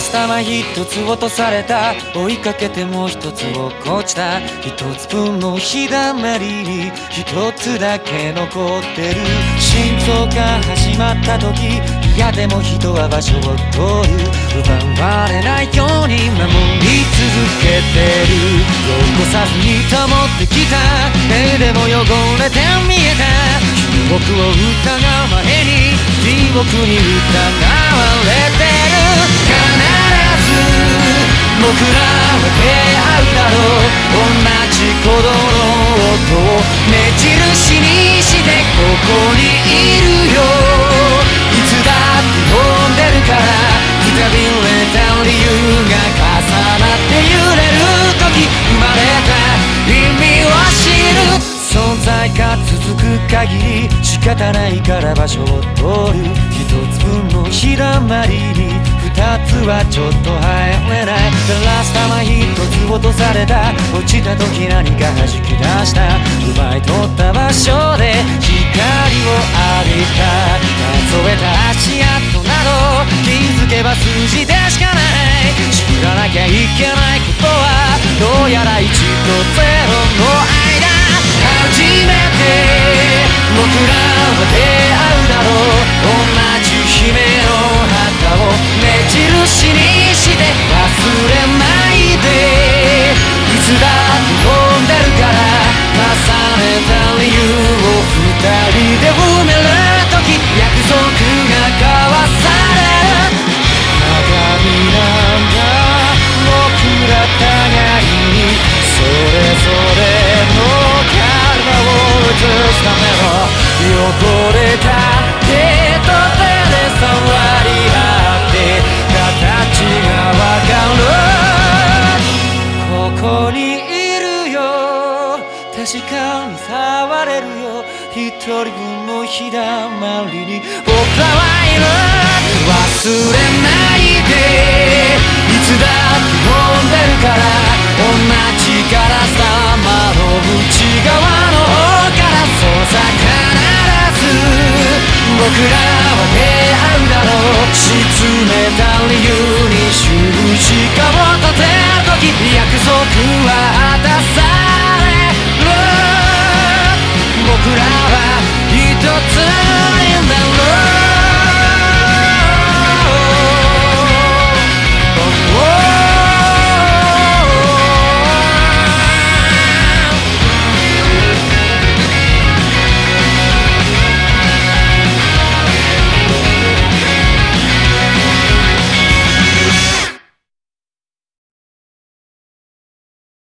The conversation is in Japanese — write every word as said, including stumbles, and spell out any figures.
ス玉一つ落とされた、追いかけてもう一つ落っこちた。一つ分の日だまりに一つだけ残ってる。心臓が始まった時、嫌でも人は場所を取る。奪われないように守り続けてる。残さずに保ってきた目でも汚れて見えた。僕を疑う前に地獄に疑われてる。必ず僕らは出会うだろう。同じ鼓動の音を目印にしてここにいるよ。いつだって飛んでるから、くたびれた理由が重なって揺れる時、生まれた意味を知る。存在が続く限り仕方ないから場所を取る。一つ分の日だまりに二つはちょっと入れない。ガラス玉一つ落とされた。落ちた時何か弾き出した。奪い取った場所で光を浴びた。数えた足跡など気づけば数字でしかない。知らなきゃいけないことはどうやらいちとゼロの間。初めて僕らは出会うだろう。同じ姫の旗を目印にして忘れないで。いつだって飛んでるから、重ねた理由を二人で埋める時、約束が交わされる。鏡なんだ僕ら互いに、それぞれの映すための汚れた手と手で触り合って形がわかる。ここにいるよ、確かに触れるよ。一人分の日だまりに僕らはいる。忘れないで、いつだって飛んでるから。同じガラス玉の内側の方から、そうさ必ず僕らは出会うだろう。沈めた理由に十字架を立てる時、約束は果たされる。僕らは一つ